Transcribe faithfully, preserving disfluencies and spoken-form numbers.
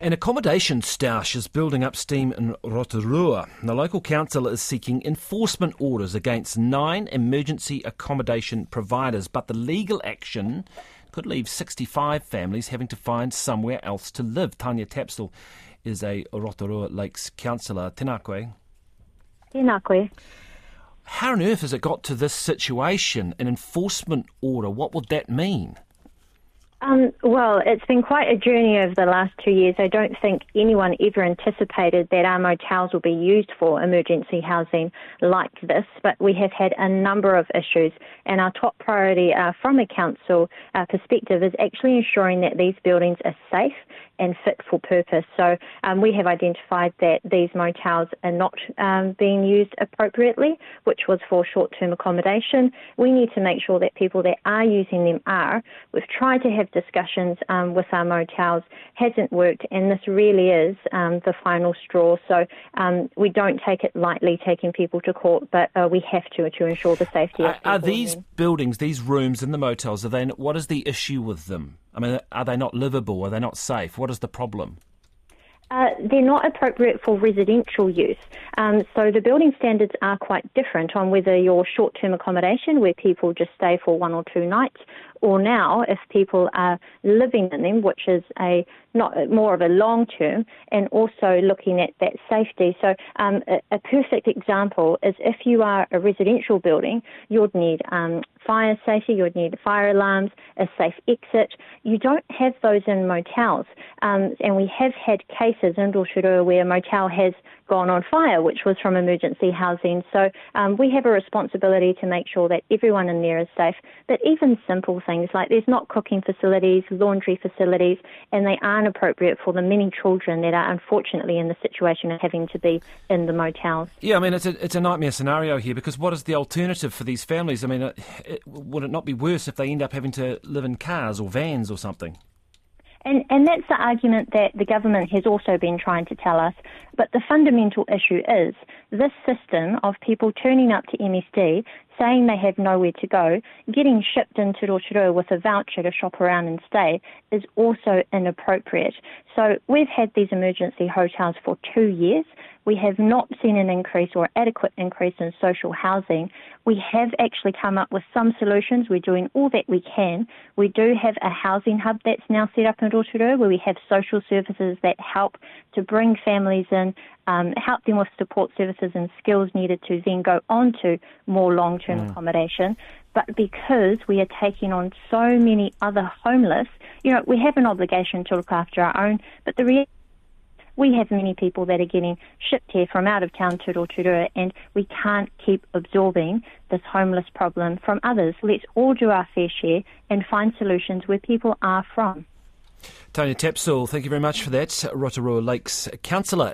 An accommodation stoush is building up steam in Rotorua. The local council is seeking enforcement orders against nine emergency accommodation providers, but the legal action could leave sixty-five families having to find somewhere else to live. Tanya Tapsell is a Rotorua Lakes councillor. Tēnā koe. Tēnā koe. How on earth has it got to this situation? An enforcement order, what would that mean? Um, well, it's been quite a journey over the last two years. I don't think anyone ever anticipated that our motels will be used for emergency housing like this, but we have had a number of issues, and our top priority uh, from a council uh, perspective is actually ensuring that these buildings are safe and fit for purpose. So um, we have identified that these motels are not um, being used appropriately, which was for short-term accommodation. We need to make sure that people that are using them are. We've tried to have discussions um, with our motels, hasn't worked, and this really is um, the final straw. So um, we don't take it lightly taking people to court, but uh, we have to to ensure the safety of people. Are these buildings, these rooms in the motels, are they? What is the issue with them? I mean, are they not livable? Are they not safe? What is the problem? Uh, they're not appropriate for residential use. Um, so the building standards are quite different on whether you're short-term accommodation, where people just stay for one or two nights, or now if people are living in them, which is a not more of a long term, and also looking at that safety. So um, a, a perfect example is if you are a residential building, you'd need um, fire safety, you'd need fire alarms, a safe exit. You don't have those in motels, um, and we have had cases in Rotorua where a motel has gone on fire, which was from emergency housing. So um, we have a responsibility to make sure that everyone in there is safe. But even simple things like there's not cooking facilities, laundry facilities, and they aren't appropriate for the many children that are unfortunately in the situation of having to be in the motels. Yeah, I mean, it's a, it's a nightmare scenario here, because what is the alternative for these families? I mean, it, it, would it not be worse if they end up having to live in cars or vans or something? And, and that's the argument that the government has also been trying to tell us. But the fundamental issue is this system of people turning up to M S D, saying they have nowhere to go, getting shipped into Rotorua with a voucher to shop around and stay is also inappropriate. So we've had these emergency hotels for two years. We have not seen an increase or adequate increase in social housing. We have actually come up with some solutions. We're doing all that we can. We do have a housing hub that's now set up in Rotorua where we have social services that help to bring families in, um, help them with support services and skills needed to then go on to more long-term mm. accommodation. But because we are taking on so many other homeless, you know, we have an obligation to look after our own, but the reality we have many people that are getting shipped here from out of town to Rotorua, and we can't keep absorbing this homeless problem from others. Let's all do our fair share and find solutions where people are from. Tanya Tapsell, thank you very much for that. Rotorua Lakes councillor.